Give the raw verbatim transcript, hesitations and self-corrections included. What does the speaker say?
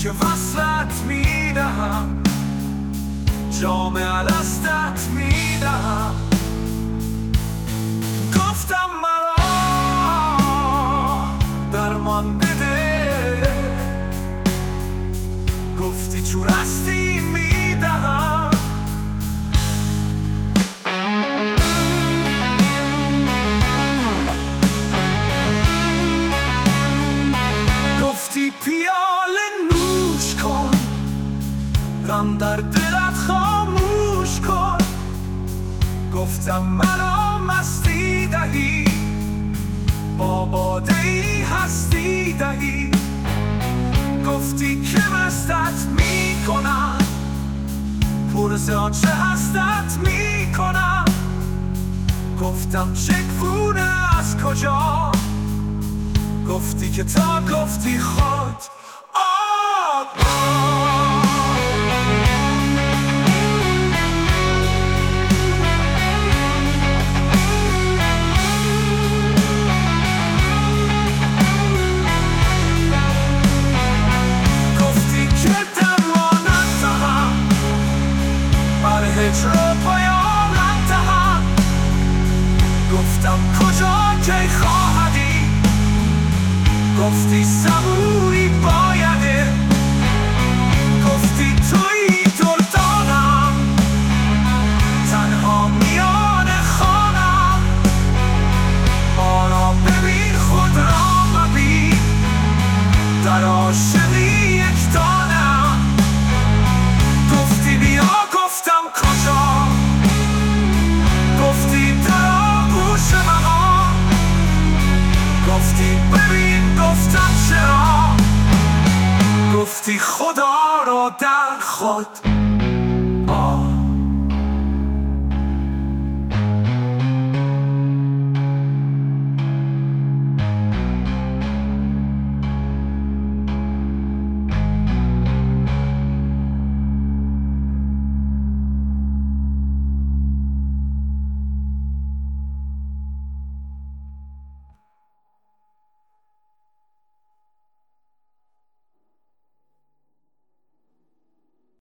که وصلت میدهم، جام الستت میدهم. گفتم مرا درمان بده، گفتی چون هستی میدهم. گفتی پیاله نوش کن، غم در دلت خاموش کن. گفتم مرا مستی دهی، با باده ای هستی دهی. گفتی که مستت میکنم، پرس آنچه هستت میکنم. گفتم چگونه از کجا، گفتی که تا گفتی خود آب آب. گفتی که درمانت دهم، بر هجر و پایانت دهم. گفتم کجا کی خواهدی، گفتی صبوری بایده. گفتی تویی دلدارم، تنها میان خانم. ما را ببین خود را مبین، در عاشقی یکتانم. گفتی بیا، گفتم کجا، گفتی در آغوش مقام. گفتی ببین، گفتم چرا، گفتی خدا را در خود.